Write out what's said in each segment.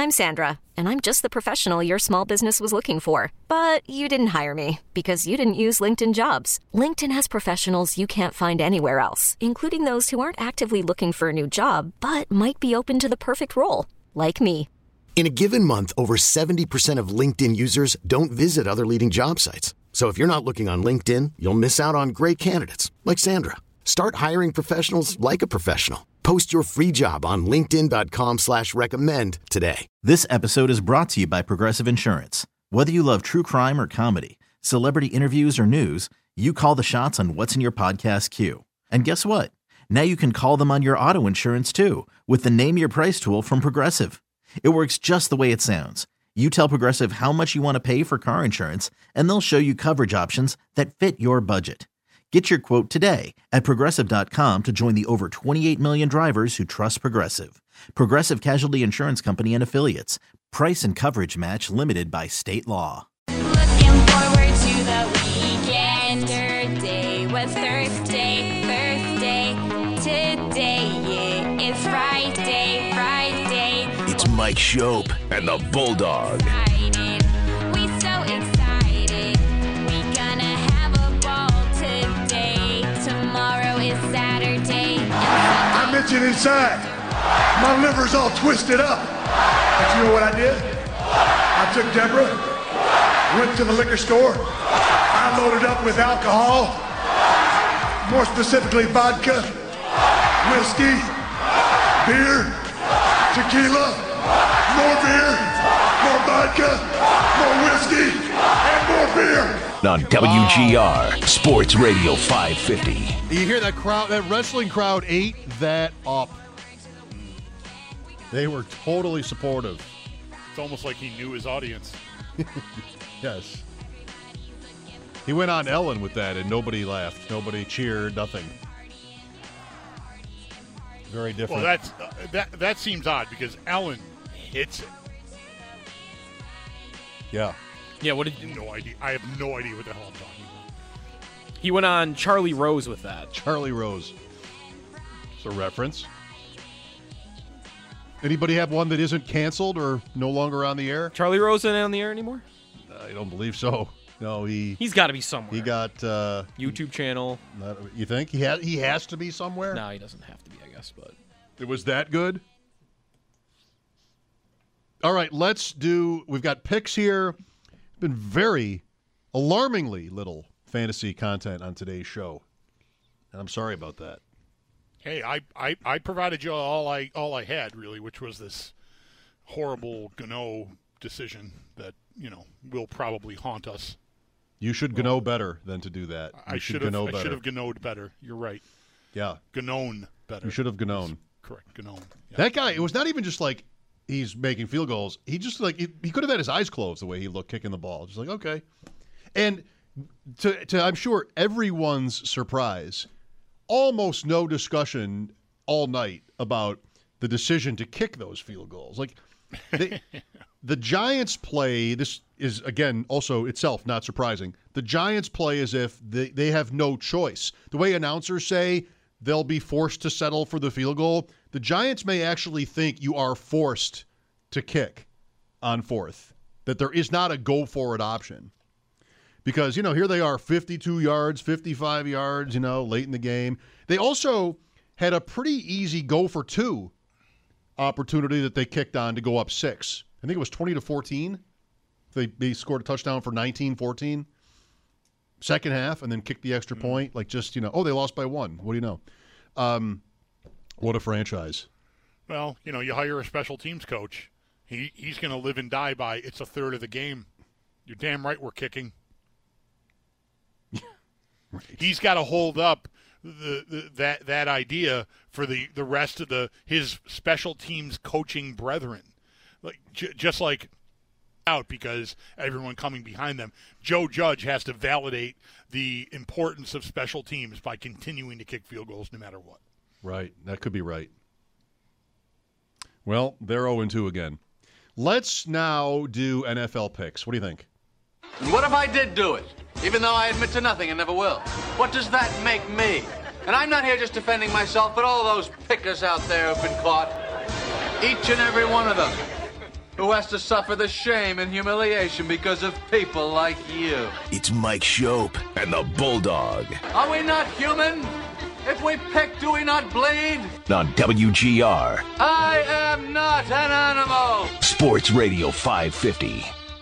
I'm Sandra, and I'm just the professional your small business was looking for. But you didn't hire me because you didn't use LinkedIn Jobs. LinkedIn has professionals you can't find anywhere else, including those who aren't actively looking for a new job, but might be open to the perfect role, like me. In a given month, over 70% of LinkedIn users don't visit other leading job sites. So if you're not looking on LinkedIn, you'll miss out on great candidates like Sandra. Start hiring professionals like a professional. Post your free job on linkedin.com/recommend today. This episode is brought to you by Progressive Insurance. Whether you love true crime or comedy, celebrity interviews or news, you call the shots on what's in your podcast queue. And guess what? Now you can call them on your auto insurance too with the Name Your Price tool from Progressive. It works just the way it sounds. You tell Progressive how much you want to pay for car insurance, and they'll show you coverage options that fit your budget. Get your quote today at Progressive.com to join the over 28 million drivers who trust Progressive. Progressive Casualty Insurance Company and Affiliates. Price and coverage match limited by state law. Looking forward to the weekend. Day was Thursday. Today it's Friday. It's Mike Shope and the Bulldog. We so excited. We gonna have a ball today. Tomorrow is Saturday. I'm itching inside. My liver's all twisted up. But you know what I did? I took Deborah, went to the liquor store. I loaded up with alcohol, more specifically vodka, whiskey, beer, tequila, more beer, more vodka, more whiskey, and more beer. On WGR Sports Radio 550. You hear that crowd? That wrestling crowd ate that up. They were totally supportive. It's almost like he knew his audience. Yes. He went on Ellen with that, and nobody laughed. Nobody cheered. Nothing. Very different. Well, that seems odd because Ellen hits it. Yeah. Yeah, what did I have no idea. I have no idea what the hell I'm talking about. He went on Charlie Rose with that. Charlie Rose. It's a reference. Anybody have one that isn't canceled or no longer on the air? Charlie Rose isn't on the air anymore? I don't believe so. No, he's got to be somewhere. He got YouTube channel. You think he has to be somewhere? No, he doesn't have to be, I guess, but it was that good. All right, we've got picks here. Been very alarmingly little fantasy content on today's show. And I'm sorry about that. Hey, I provided you all I had, really, which was this horrible Gano decision that, will probably haunt us. You should know better than to do that. I should have Ganoed better. You're right. Yeah. Ganoed better. You should have Ganoed. Correct, Ganoed. Yeah. That guy, it was not even just like he's making field goals. He just he could have had his eyes closed the way he looked kicking the ball. Just like, okay. And to I'm sure everyone's surprise, almost no discussion all night about the decision to kick those field goals. Like the Giants play, this is, again, also itself not surprising. The Giants play as if they have no choice. The way announcers say they'll be forced to settle for the field goal, the Giants may actually think you are forced to kick on fourth, that there is not a go-for-it option. Because, here they are, 52 yards, 55 yards, late in the game. They also had a pretty easy go-for-two opportunity that they kicked on to go up 6. I think it was 20-14. They scored a touchdown for 19-14. Second half, and then kicked the extra point. Like just, they lost by 1. What do you know? What a franchise. Well, you hire a special teams coach. He's going to live and die by it's a third of the game. You're damn right we're kicking. Right. He's got to hold up that idea for the rest of his special teams coaching brethren. Like just like out because everyone coming behind them. Joe Judge has to validate the importance of special teams by continuing to kick field goals no matter what. Right. That could be right. Well, they're 0-2 again. Let's now do NFL picks. What do you think? What if I did do it? Even though I admit to nothing and never will. What does that make me? And I'm not here just defending myself, but all those pickers out there who've been caught. Each and every one of them. who has to suffer the shame and humiliation because of people like you. It's Mike Shope and the Bulldog Are we not human? If we peck, do we not bleed? on WGR I am not an animal. Sports Radio 550.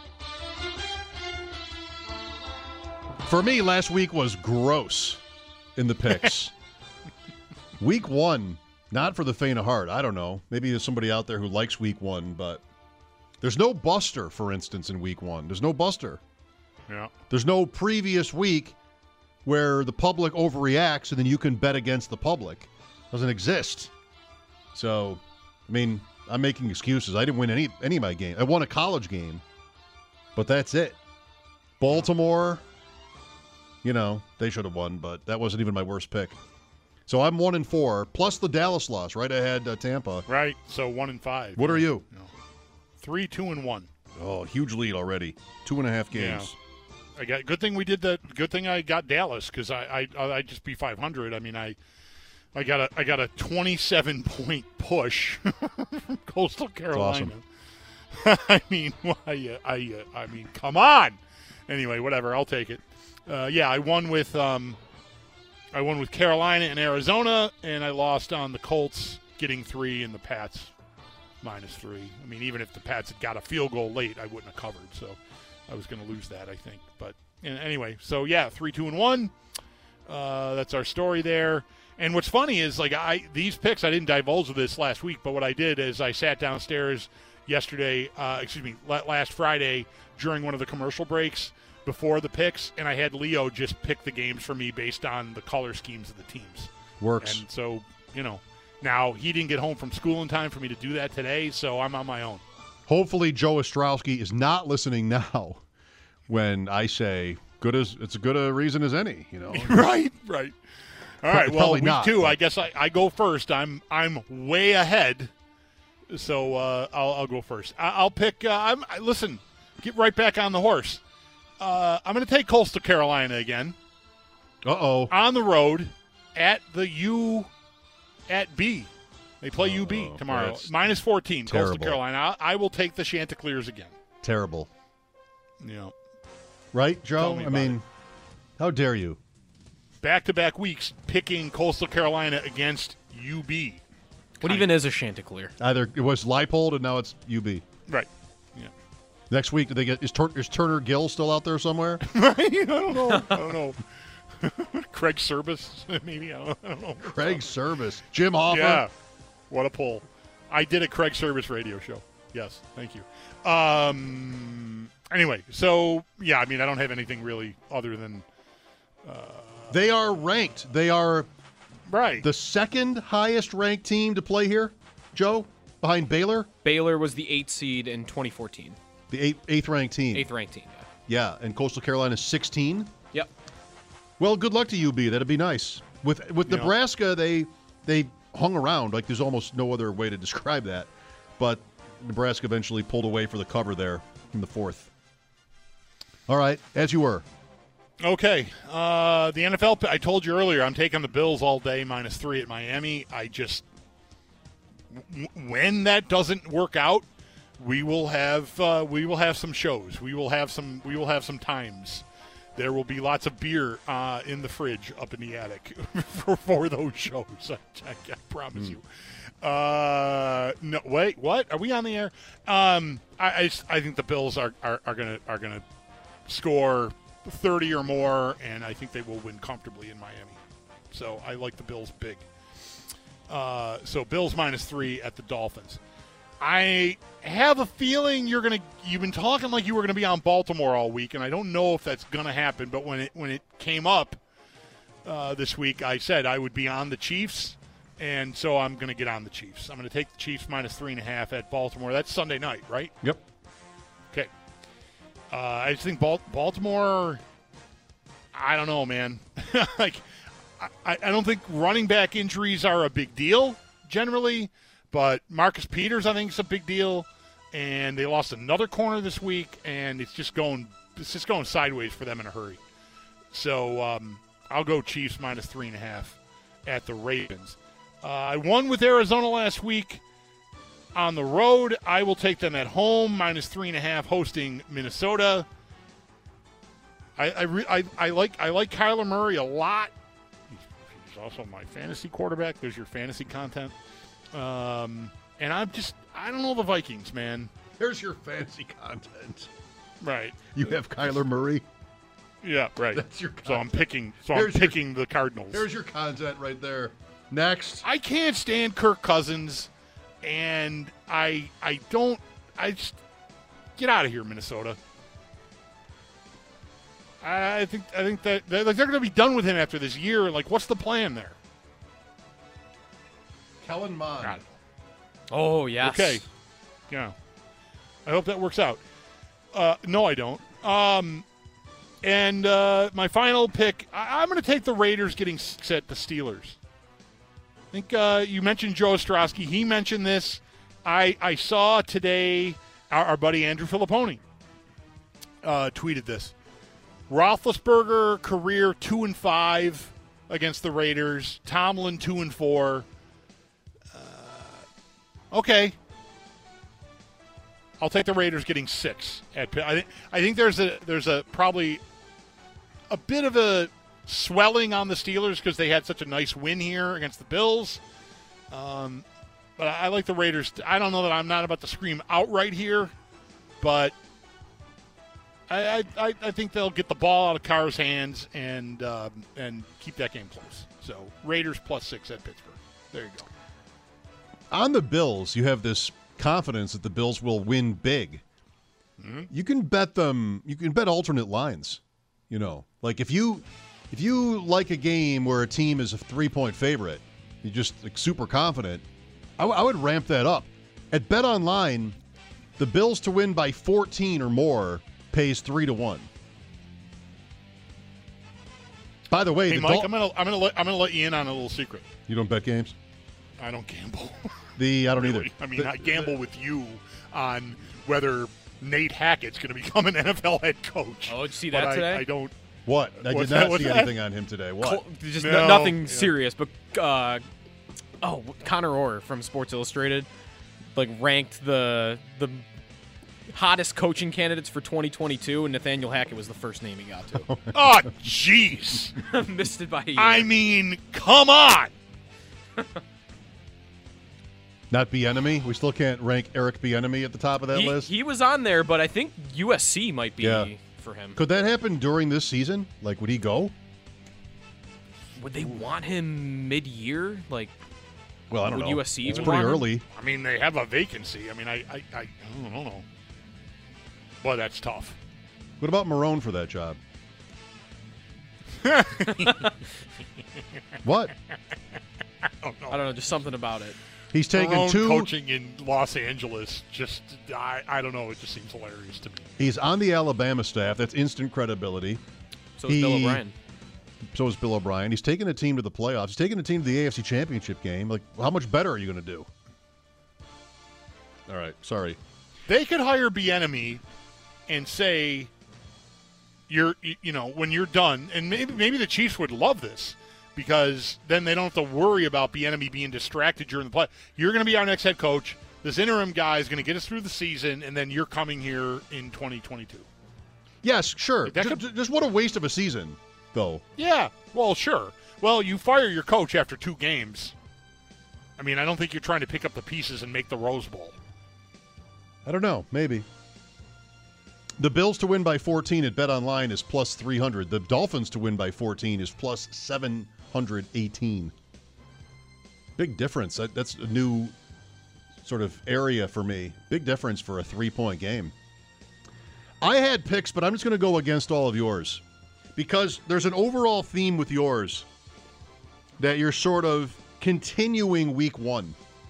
For me, last week was gross in the picks. Week 1, not for the faint of heart. I don't know. Maybe there's somebody out there who likes week 1, but there's no buster, for instance, in week 1. There's no buster. Yeah. There's no previous week where the public overreacts and then you can bet against the public. Doesn't exist. So, I mean, I'm making excuses. I didn't win any of my games. I won a college game, but that's it. Baltimore, you know, they should have won, but that wasn't even my worst pick. So I'm 1-4, plus the Dallas loss, right? I had Tampa. Right, so 1-5. What are you? 3, 2-1. Oh, huge lead already. 2.5 games. Yeah. Good thing we did that. Good thing I got Dallas because I just beat 500. I mean, I got a 27-point push from Coastal Carolina. Awesome. I mean, I mean, come on. Anyway, whatever. I'll take it. I won with Carolina and Arizona, and I lost on the Colts getting 3 and the Pats -3. I mean, even if the Pats had got a field goal late, I wouldn't have covered. So I was going to lose that, I think. But anyway, so yeah, 3, 2-1. That's our story there. And what's funny is, like, these picks, I didn't divulge this last week, but what I did is I sat downstairs last Friday during one of the commercial breaks before the picks, and I had Leo just pick the games for me based on the color schemes of the teams. Works. And so, now he didn't get home from school in time for me to do that today, so I'm on my own. Hopefully Joe Ostrowski is not listening now when I say it's as good a reason as any, Right. All right, well, Probably week not, 2, but- I guess I go first. I'm way ahead, so I'll go first. I'll pick. Listen, get right back on the horse. I'm going to take Coastal Carolina again. Uh-oh. On the road at the at B. They play UB tomorrow. that's -14, terrible. Coastal Carolina. I will take the Chanticleers again. Terrible. Yeah. Right, Joe? Tell me I about mean, how dare you? Back-to-back weeks picking Coastal Carolina against UB. What even is a Chanticleer? Either it was Leipold and now it's UB. Right. Yeah. Next week, is Turner Gill still out there somewhere? Right? I don't know. Craig Service, maybe. I don't know. Craig Service. Jim Hoffa. Yeah. What a pull. I did a Craig Service radio show. Yes. Thank you. Anyway, so, yeah, I mean, I don't have anything really other than... They are ranked. They are right. The second highest ranked team to play here, Joe, behind Baylor. Baylor was the 8th seed in 2014. The eighth ranked team. 8th ranked team, Yeah, and Coastal Carolina 16. Yep. Well, good luck to UB. That'd be nice. With Nebraska, they hung around. Like, there's almost no other way to describe that. But Nebraska eventually pulled away for the cover there in the 4th. All right, as you were. Okay. The NFL, I told you earlier, I'm taking the Bills all day, -3 at Miami. When that doesn't work out, we will have some shows. We will have some times. There will be lots of beer in the fridge up in the attic for those shows. I promise you. No, wait, what? Are we on the air? I think the Bills are gonna score 30 or more, and I think they will win comfortably in Miami. So I like the Bills big. So Bills -3 at the Dolphins. I have a feeling you've been talking like you were going to be on Baltimore all week, and I don't know if that's going to happen, but when it came up this week, I said I would be on the Chiefs, and so I'm going to get on the Chiefs. I'm going to take the Chiefs -3.5 at Baltimore. That's Sunday night, right? Yep. Okay. I just think Baltimore, I don't know, man. I don't think running back injuries are a big deal generally, but Marcus Peters, I think, is a big deal. And they lost another corner this week, and it's just going sideways for them in a hurry. So I'll go Chiefs -3.5 at the Ravens. I won with Arizona last week. On the road, I will take them at home, -3.5 hosting Minnesota. I like Kyler Murray a lot. He's also my fantasy quarterback. There's your fantasy content. And I don't know the Vikings, man. There's your fantasy content. Right. You have Kyler Murray. Yeah, right. That's your content. So I'm picking the Cardinals. Here's your content right there. Next. I can't stand Kirk Cousins, and I just get out of here, Minnesota. I think that they're going to be done with him after this year. Like, what's the plan there? Kellen Mond. Oh, yes. Okay. Yeah. I hope that works out. No, I don't. And my final pick, I'm going to take the Raiders getting set the Steelers. I think you mentioned Joe Ostrowski. He mentioned this. I saw today our buddy Andrew Filipponi tweeted this. Roethlisberger career 2-5 against the Raiders. Tomlin 2-4. Okay. I'll take the Raiders getting 6 at Pitt. I think there's a probably a bit of a swelling on the Steelers because they had such a nice win here against the Bills. But I like the Raiders. I don't know that I'm not about to scream outright here, but I think they'll get the ball out of Carr's hands and keep that game close. So Raiders +6 at Pittsburgh. There you go. On the Bills, you have this confidence that the Bills will win big. Mm-hmm. You can bet them. You can bet alternate lines. You know, like if you like a game where a team is a 3-point favorite, you're just like super confident. I would ramp that up. At BetOnline, the Bills to win by 14 or more pays 3-1. By the way, hey Mike, I'm gonna let you in on a little secret. You don't bet games? I don't gamble. I don't either. I mean, I gamble with you on whether Nate Hackett's going to become an NFL head coach. Oh, did you see that today? I don't. What? I did not see anything on him today. What? Just nothing serious, but Connor Orr from Sports Illustrated ranked the hottest coaching candidates for 2022, and Nathaniel Hackett was the first name he got to. Oh, jeez. Missed it by a year. I mean, come on. Not Bieniemy? We still can't rank Eric Bieniemy at the top of that list? He was on there, but I think USC might be for him. Could that happen during this season? Like, would he go? Would they want him mid-year? Like, well, I don't know. USC even it's pretty want early. him? I mean, they have a vacancy. I mean, I don't know. Boy, that's tough. What about Marone for that job? What? I don't know. Just something about it. He's taken coaching in Los Angeles. Just I don't know. It just seems hilarious to me. He's on the Alabama staff. That's instant credibility. So is Bill O'Brien. So is Bill O'Brien. He's taken a team to the playoffs. He's taken a team to the AFC Championship game. Like, how much better are you going to do? All right, sorry. They could hire Bieniemy and say, when you're done, and maybe the Chiefs would love this. Because then they don't have to worry about Bieniemy being distracted during the play. You're going to be our next head coach. This interim guy is going to get us through the season, and then you're coming here in 2022. Yes, sure. Just what a waste of a season, though. Yeah, well, sure. Well, you fire your coach after 2 games. I mean, I don't think you're trying to pick up the pieces and make the Rose Bowl. I don't know. Maybe. The Bills to win by 14 at BetOnline is +300. The Dolphins to win by 14 is +718. Big difference. That's a new sort of area for me. Big difference for a 3-point game. I had picks, but I'm just going to go against all of yours because there's an overall theme with yours that you're sort of continuing week 1.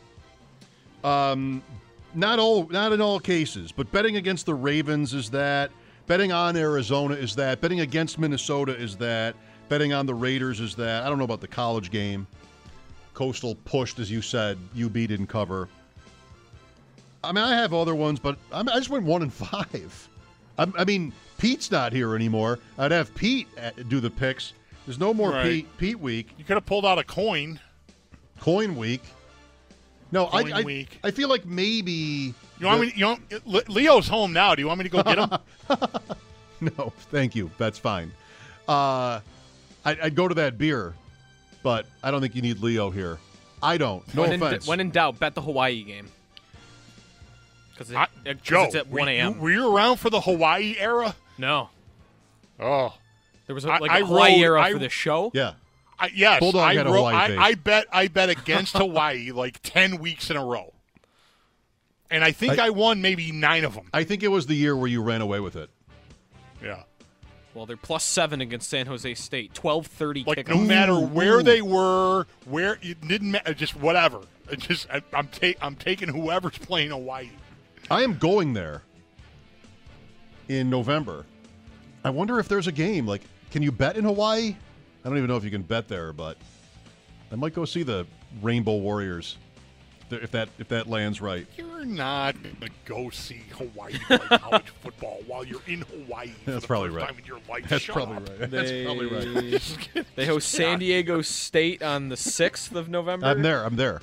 Not in all cases, but betting against the Ravens is that. Betting on Arizona is that. Betting against Minnesota is that. Betting on the Raiders is that. I don't know about the college game. Coastal pushed, as you said. UB didn't cover. I mean, I have other ones, but I just went 1-5. I mean, Pete's not here anymore. I'd have Pete do the picks. There's no more Pete week. You could have pulled out a coin. Coin week. No, week. I feel like maybe. Leo's home now. Do you want me to go get him? No, thank you. That's fine. I'd go to that beer, but I don't think you need Leo here. I don't. No offense. When in doubt, bet the Hawaii game. Because Joe, it's at 1 a.m. Were you around for the Hawaii era? No. Oh. There was a Hawaii era for the show? Yeah. Yes. Bulldog had a Hawaii face. I bet against Hawaii like 10 weeks in a row. And I think I won maybe 9 of them. I think it was the year where you ran away with it. Yeah. Well, they're +7 against San Jose State. 12:30 like kickoff. No matter where they were, where it didn't matter, just whatever. I'm taking whoever's playing Hawaii. I am going there in November. I wonder if there's a game. Like, can you bet in Hawaii? I don't even know if you can bet there, but I might go see the Rainbow Warriors if that lands right. You're not going to go see Hawaii play college football while you're in Hawaii for That's the probably first right. time in your life. That's Shut probably up. right. That's probably right. They host San Diego State on the 6th of November. I'm there.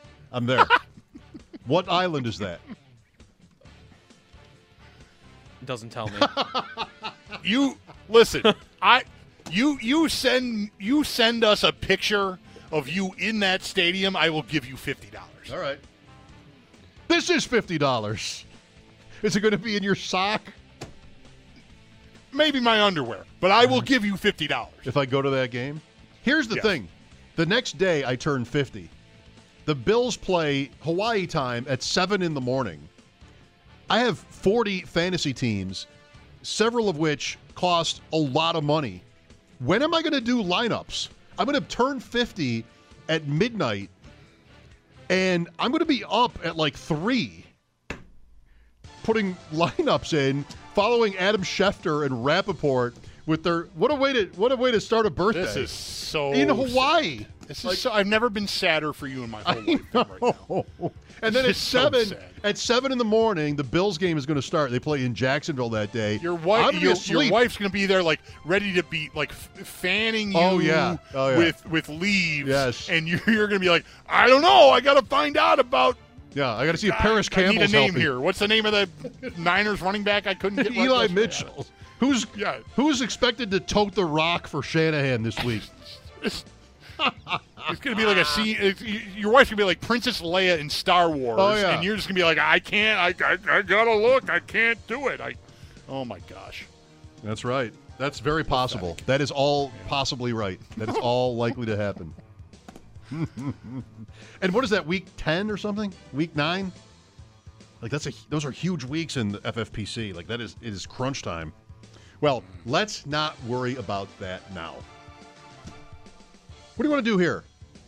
What island is that? Doesn't tell me. You listen. You send us a picture of you in that stadium. I will give you $50. All right. This is $50. Is it going to be in your sock? Maybe my underwear, but I will give you $50 if I go to that game. Here's the thing: the next day I turn 50. The Bills play Hawaii time at 7 in the morning. I have 40 fantasy teams, several of which cost a lot of money. When am I going to do lineups? I'm going to turn 50 at midnight, and I'm going to be up at like 3 putting lineups in, following Adam Schefter and Rappaport with their what a way to start a birthday. This is so in Hawaii. Sad. This is I've never been sadder for you in my whole life than right now. And then at 7 in the morning, the Bills game is going to start. They play in Jacksonville that day. Your wife's going to be there, like ready to be like fanning you. Oh, yeah. With leaves. Yes. And you're going to be like, I don't know. I got to find out about. Yeah, I got to see if Paris Campbell's I need a name healthy. here. What's the name of the Niners running back I couldn't get? Eli Mitchell. Who's expected to tote the rock for Shanahan this week? It's going to be like a scene. Your wife's going to be like Princess Leia in Star Wars. Oh, yeah. And you're just going to be like, I can't. I got to look. I can't do it. Oh, my gosh. That's right. That's very possible. That is all possibly right. That is all likely to happen. And what is that, week 10 or something? Week 9? Like those are huge weeks in the FFPC. Like it is crunch time. Well, let's not worry about that now. What do you want to do here?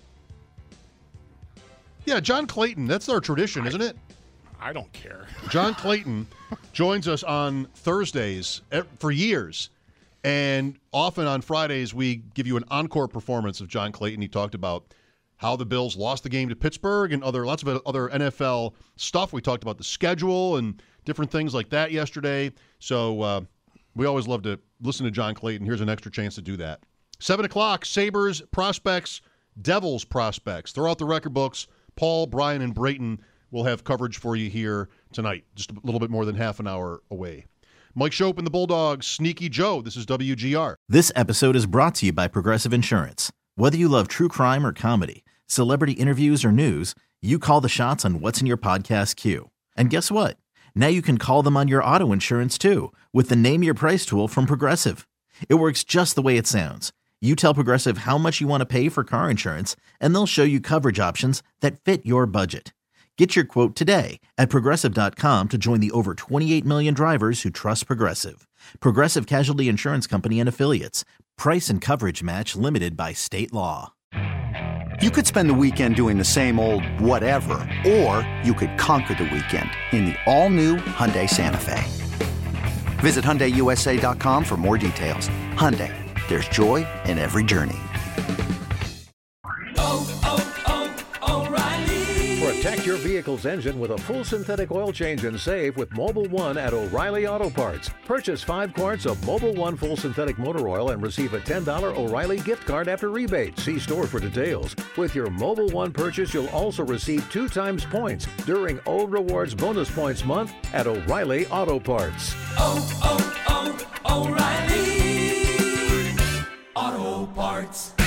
Yeah, John Clayton. That's our tradition, isn't it? I don't care. John Clayton joins us on Thursdays for years. And often on Fridays, we give you an encore performance of John Clayton. He talked about how the Bills lost the game to Pittsburgh and lots of other NFL stuff. We talked about the schedule and different things like that yesterday. So we always love to listen to John Clayton. Here's an extra chance to do that. 7 o'clock, Sabres prospects, Devils prospects. Throw out the record books. Paul, Brian, and Brayton will have coverage for you here tonight, just a little bit more than half an hour away. Mike Shope and the Bulldogs, Sneaky Joe. This is WGR. This episode is brought to you by Progressive Insurance. Whether you love true crime or comedy, celebrity interviews or news, you call the shots on what's in your podcast queue. And guess what? Now you can call them on your auto insurance too with the Name Your Price tool from Progressive. It works just the way it sounds. You tell Progressive how much you want to pay for car insurance, and they'll show you coverage options that fit your budget. Get your quote today at Progressive.com to join the over 28 million drivers who trust Progressive. Progressive Casualty Insurance Company and Affiliates. Price and coverage match limited by state law. You could spend the weekend doing the same old whatever, or you could conquer the weekend in the all-new Hyundai Santa Fe. Visit HyundaiUSA.com for more details. Hyundai, there's joy in every journey. O'Reilly. Protect your vehicle vehicle's engine with a full synthetic oil change and save with Mobil 1 at O'Reilly Auto Parts. Purchase 5 quarts of Mobil 1 full synthetic motor oil and receive a $10 O'Reilly gift card after rebate. See store for details. With your Mobil 1 purchase, you'll also receive 2 times points during O Rewards Bonus Points Month at O'Reilly Auto Parts. O'Reilly Auto Parts.